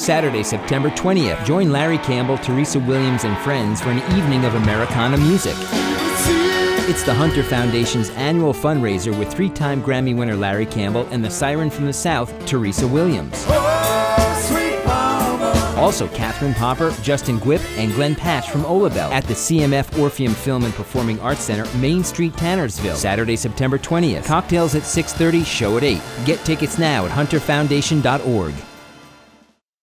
Saturday, September 20th, join Larry Campbell, Teresa Williams, and friends for an evening of Americana music. It's the Hunter Foundation's annual fundraiser with 3-time Grammy winner Larry Campbell and the Siren from the South, Teresa Williams. Also, Catherine Popper, Justin Gwip, and Glenn Patch from Olabelle at the CMF Orpheum Film and Performing Arts Center, Main Street, Tannersville. Saturday, September 20th. Cocktails at 6:30, show at 8. Get tickets now at hunterfoundation.org.